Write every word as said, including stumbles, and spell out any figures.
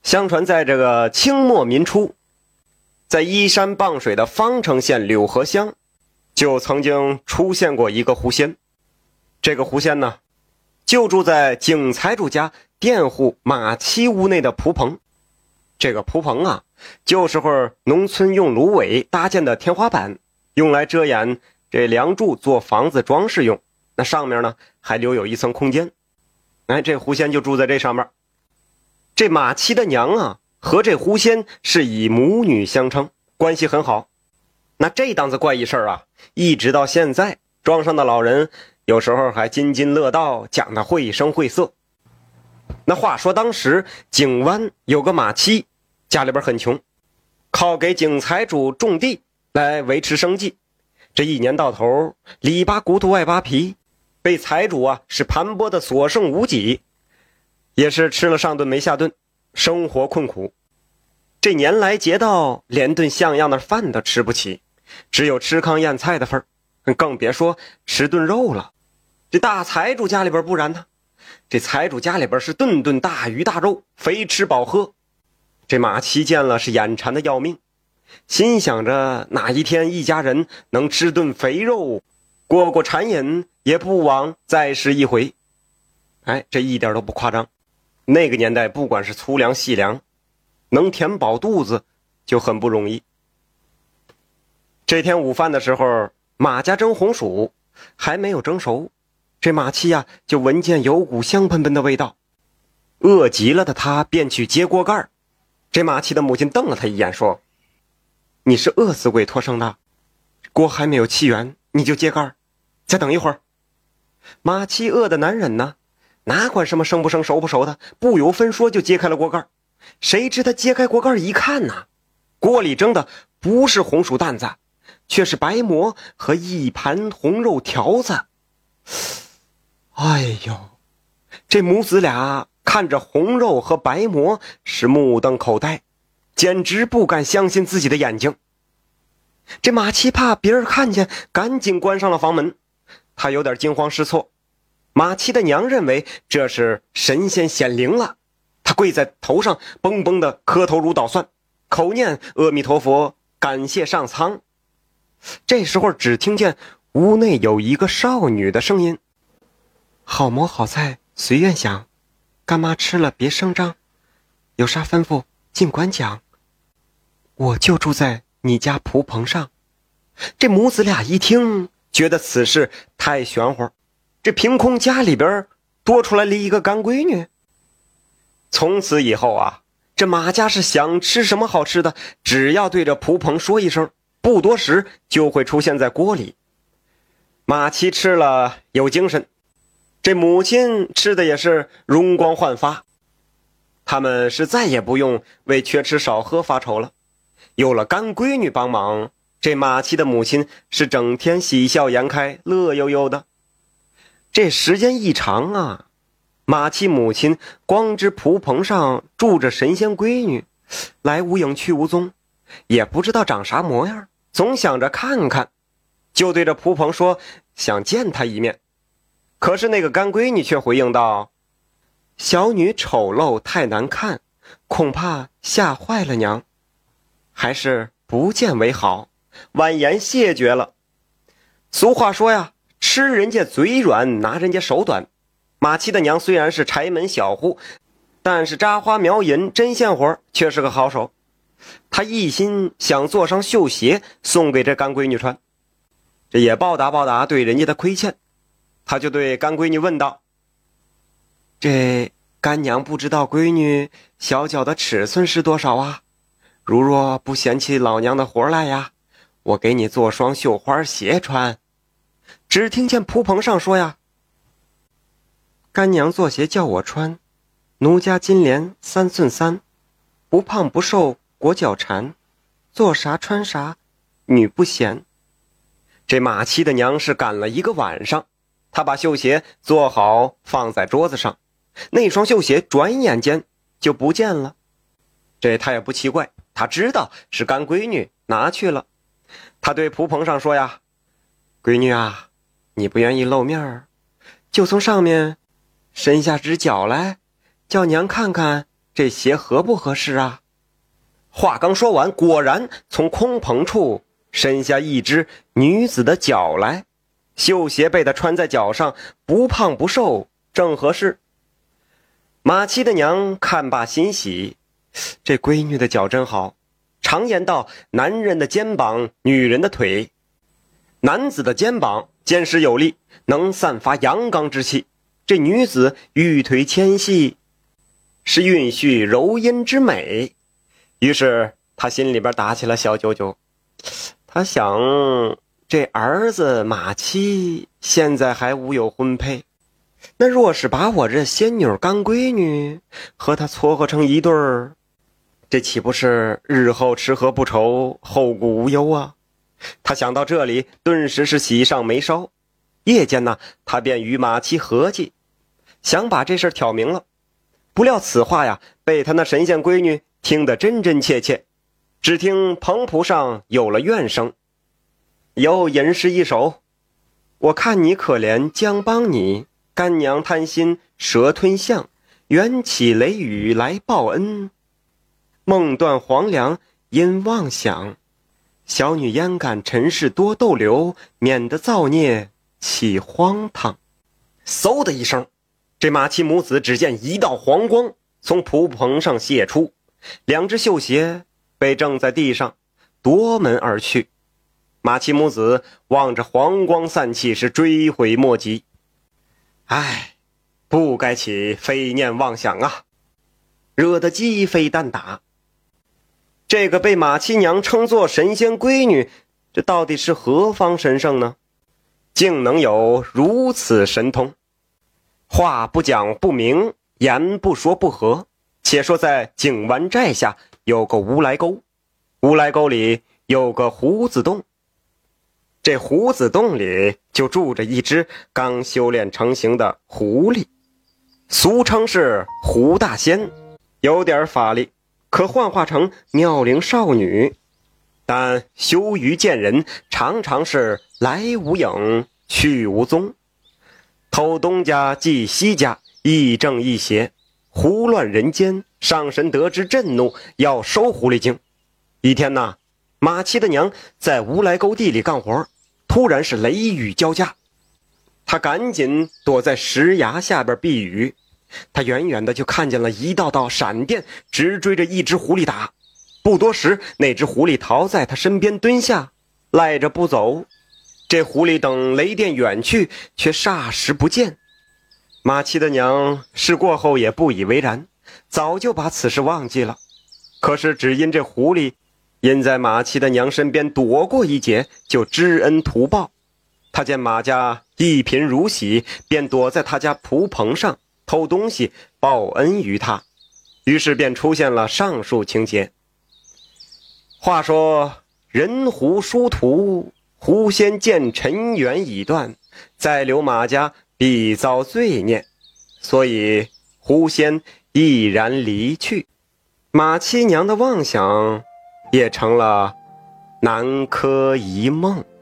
相传在这个清末民初，在依山傍水的方城县柳河乡，就曾经出现过一个狐仙。这个狐仙呢，就住在景财主家佃户马七屋内的蒲棚。这个蒲棚啊，就是会儿农村用芦苇搭建的天花板，用来遮掩这梁柱做房子装饰用。那上面呢，还留有一层空间。哎，这狐仙就住在这上面。这马七的娘啊，和这狐仙是以母女相称，关系很好。那这档子怪异事儿啊，一直到现在，庄上的老人有时候还津津乐道，讲得绘声绘色。那话说当时景湾有个马七，家里边很穷，靠给景财主种地来维持生计。这一年到头，里扒骨头外扒皮，被财主啊是盘剥的所剩无几，也是吃了上顿没下顿，生活困苦。这年来节到，连顿像样的饭都吃不起，只有吃糠咽菜的份儿，更别说吃顿肉了。这大财主家里边不然呢，这财主家里边是顿顿大鱼大肉，肥吃饱喝。这马七见了是眼馋的要命，心想着哪一天一家人能吃顿肥肉，过过馋瘾，也不枉再试一回。哎，这一点都不夸张。那个年代不管是粗粮细粮，能填饱肚子就很不容易。这天午饭的时候，马家蒸红薯还没有蒸熟，这马七呀、啊、就闻见有股香喷喷的味道，饿极了的他便去接锅盖。这马七的母亲瞪了他一眼说，你是饿死鬼托生的，锅还没有气圆你就接盖，再等一会儿。马七饿得难忍呢，哪管什么生不生熟不熟的，不由分说就揭开了锅盖。谁知他揭开锅盖一看呢，锅里蒸的不是红薯担子，却是白馍和一盘红肉条子。哎呦，这母子俩看着红肉和白馍是目瞪口呆，简直不敢相信自己的眼睛。这马七怕别人看见，赶紧关上了房门。他有点惊慌失措。马七的娘认为这是神仙显灵了，他跪在头上嘣嘣的磕头如捣蒜，口念阿弥陀佛，感谢上苍。这时候只听见屋内有一个少女的声音，好馍好菜随愿想，干妈吃了别声张，有啥吩咐尽管讲，我就住在你家蒲棚上。这母子俩一听，觉得此事太玄乎，这凭空家里边多出来了一个干闺女。从此以后啊，这马家是想吃什么好吃的，只要对着蒲棚说一声，不多时就会出现在锅里。马七吃了有精神，这母亲吃的也是容光焕发。他们是再也不用为缺吃少喝发愁了，有了干闺女帮忙，这马七的母亲是整天喜笑颜开，乐悠悠的。这时间一长啊，马七母亲光知蒲棚上住着神仙闺女，来无影去无踪，也不知道长啥模样，总想着看看，就对着蒲棚说想见她一面。可是那个干闺女却回应道，小女丑陋太难看，恐怕吓坏了娘，还是不见为好，婉言谢绝了。俗话说呀，吃人家嘴软，拿人家手短。马七的娘虽然是柴门小户，但是扎花描银针线活却是个好手。他一心想做双绣鞋送给这干闺女穿，这也报答报答对人家的亏欠。他就对干闺女问道，这干娘不知道闺女小脚的尺寸是多少啊？如若不嫌弃老娘的活来呀，我给你做双绣花鞋穿。只听见蒲棚上说呀，干娘做鞋叫我穿，奴家金莲三寸三，不胖不瘦裹脚缠，做啥穿啥女不嫌。这马七的娘是赶了一个晚上，她把绣鞋做好放在桌子上，那双绣鞋转眼间就不见了。这他也不奇怪，他知道是干闺女拿去了。他对蒲棚上说呀，闺女啊，你不愿意露面儿，就从上面伸下只脚来，叫娘看看这鞋合不合适啊？话刚说完，果然从空棚处伸下一只女子的脚来，绣鞋被她穿在脚上，不胖不瘦，正合适。马七的娘看罢欣喜，这闺女的脚真好。常言道，男人的肩膀，女人的腿。男子的肩膀坚实有力，能散发阳刚之气，这女子玉腿纤细，是蕴蓄柔阴之美。于是他心里边打起了小九九，他想，这儿子马七现在还无有婚配，那若是把我这仙女干闺女和他撮合成一对儿，这岂不是日后吃喝不愁，后顾无忧啊？他想到这里，顿时是喜上眉梢。夜间呢，他便与马七合计，想把这事挑明了。不料此话呀，被他那神仙闺女听得真真切切。只听棚谱上有了怨声，有吟诗一首：我看你可怜将帮你，干娘贪心蛇吞象，缘起雷雨来报恩，梦断黄粱因妄想，小女焉敢尘世多逗留，免得造孽起荒唐。嗖的一声，这马七母子只见一道黄光从蒲棚上泄出，两只绣鞋被扔在地上，夺门而去。马七母子望着黄光散去，是追悔莫及。唉，不该起非念妄想啊，惹得鸡飞蛋打。这个被马七娘称作神仙闺女，这到底是何方神圣呢？竟能有如此神通。话不讲不明，言不说不合。且说在景湾寨下有个乌来沟，乌来沟里有个胡子洞，这胡子洞里就住着一只刚修炼成型的狐狸，俗称是胡大仙，有点法力，可幻化成妙龄少女，但羞于见人，常常是来无影去无踪，偷东家祭西家，亦正亦邪，胡乱人间。上神得知震怒，要收狐狸精。一天呐，马七的娘在乌来沟地里干活，突然是雷雨交加，他赶紧躲在石崖下边避雨。他远远的就看见了一道道闪电直追着一只狐狸打，不多时，那只狐狸逃在他身边蹲下，赖着不走。这狐狸等雷电远去，却霎时不见。马七的娘事过后也不以为然，早就把此事忘记了。可是只因这狐狸因在马七的娘身边躲过一劫，就知恩图报。他见马家一贫如洗，便躲在他家蒲棚上偷东西报恩于他，于是便出现了上述情节。话说人狐殊途，狐仙见尘缘已断，再留马家必遭罪孽，所以狐仙毅然离去。马七娘的妄想也成了南柯一梦。